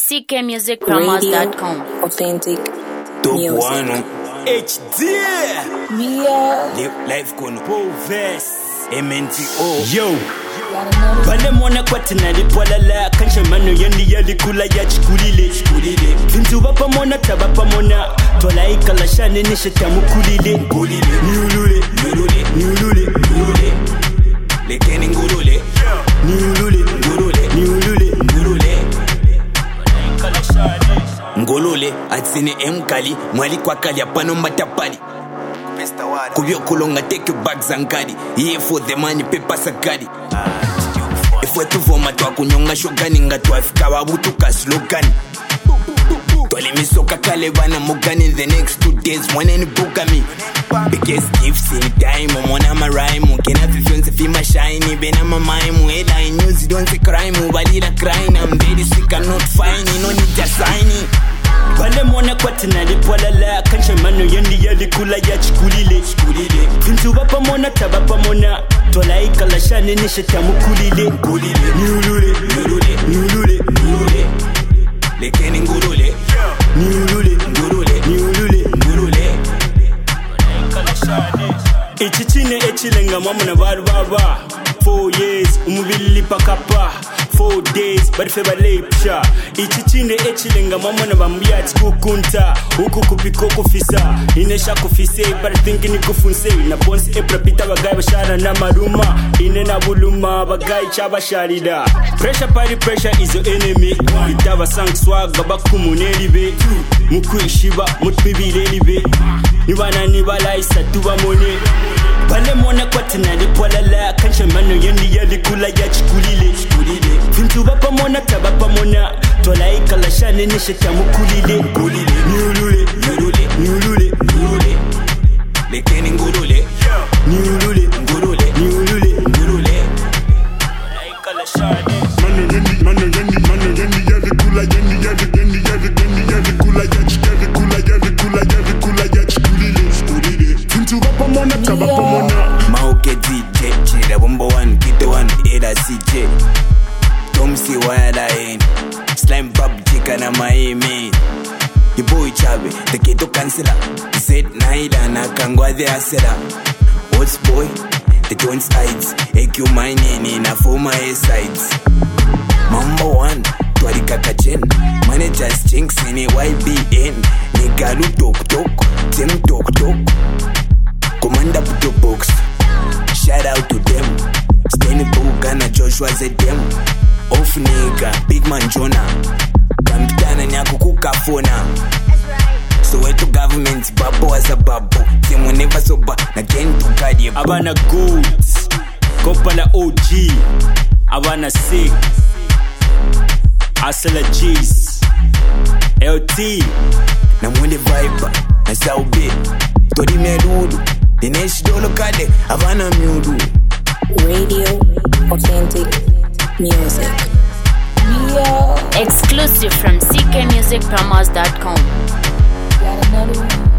ckmusicpromos.com. Authentic Top music. one HD Life con Proves MNTO Yo Bale mwana kwa tinali pwalala Kansha mano yendi yali kula ya chikulile Fintu wapa mona tabapa mona Tola ikala shane nishe tamu kulile Niulule Lekeni ngulule Niulule Ngolole atsine emkali mwali kwa kali apano matapali Kubyo kulonga take your bags and carry here for the money paper sakari If we tuvoma twa kunyonga shogani ngatwa fika wabutu ka slogan Tole misoka kale bana mugani the next 2 days mwana buka me Biggest gifts in time mwana ma rhyme kena fifyonse fima shine bena ma mime headline news don't say crime balira crying I'm very sick I'm not fine no need to sign Bale mwana kwa tinali pwalala Kansha mano yendi yali kula ya chikulile Fintu wapa mona tabapa mona Tola ikala shane nishe tamu kulile Niulule Lekeni ngulule Niulule Ichichine echilenga mamuna baru baba 4 years umubili pakapa 4 days bari feba lepsha Ichichine echilenga mamuna bambiyati kukunta Uku kupiko kufisa Inesha kufise bari thinki ni kufunse Na bonsi ebra pita bagai bashara na maruma Ine na buluma bagai chaba sharida Pressure party pressure is your enemy Itaba sang swag bakumunelibe Mukuishiba mutbibirelibe Niba isa tuba mone Bale mwana kwa tinali pwalala Kansha mano yendi yali kula ya chikulile Fintu wapa mona tabapa mona Tola ikala shane nishe tamu kulile Niulule Lekeni ngulule Niulule Tola ikala shane Mano yendi yali kula ya chikulile Fintu wapa mona tabapa mona Mauke DJ Chira bombo one kito one era CJ Tomsi wala in Slime pub chika na maimi The boy chabe the keto kansela Zed naida na kangwa the asela What's boy the don't sides AQ mine na former A sides Mambo one twari kakachen Managers chinks in YBN Nigalu tok Tim tok Commander put the box Shout out to them Stanley Bogana Joshua Zedem Off nigga Big man Jonah Kampitana nyako kukafona So wetu government babo as a babo Timu never soba na gen to kadi Abana goods Kopala OG Abana sick Asala G's LT Na mwende viper Na saube Tori merudu Dinesh dolo kade Avana miudu Radio Authentic Music. Exclusive from ckmusicpromos.com. Got another one.